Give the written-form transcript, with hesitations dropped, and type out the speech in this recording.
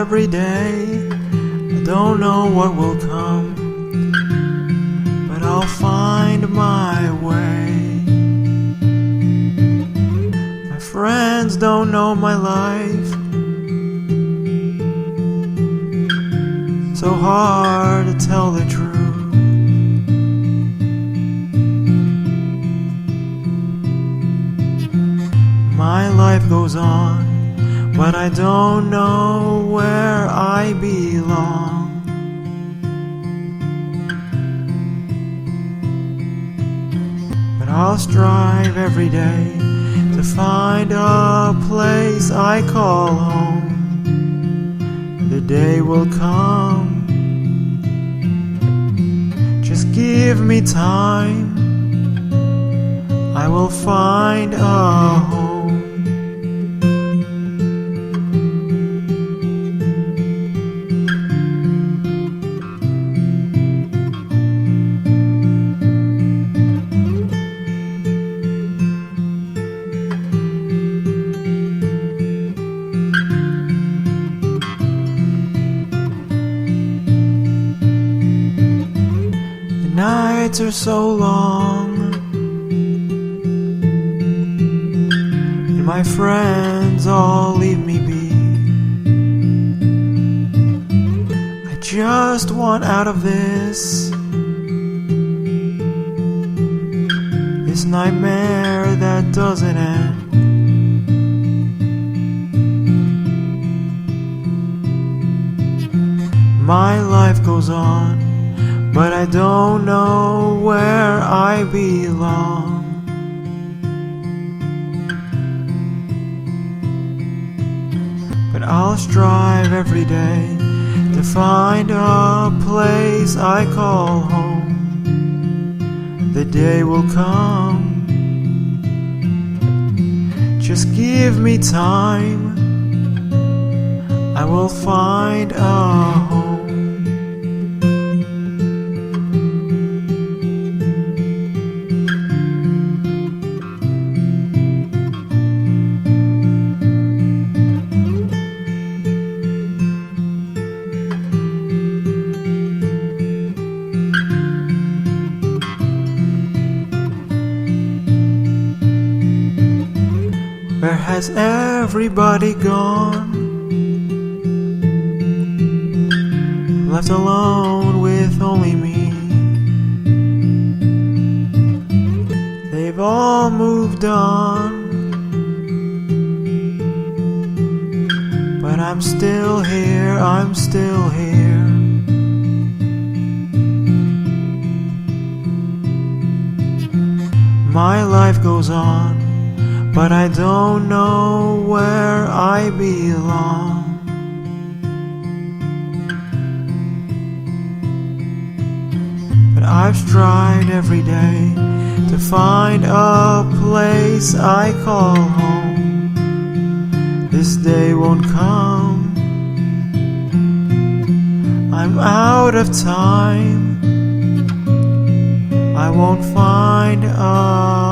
every day. I don't know what will come, but I'll find my way. My friends don't know my life, so hard to tell the truth. My life goes on, but I don't know where I belong. But I'll strive every day to find a place I call home. The day will come, just give me time, I will find a home. Nights are so long, and my friends all leave me be. I just want out of this nightmare that doesn't end. My life goes on, but I don't know where I belong. But I'll strive every day to find a place I call home. The day will come, just give me time, I will find a home. Where has everybody gone? Left alone with only me. They've all moved on, but I'm still here, I'm still here. My life goes on, but I don't know where I belong. But I've strived every day to find a place I call home. This day won't come, I'm out of time, I won't find a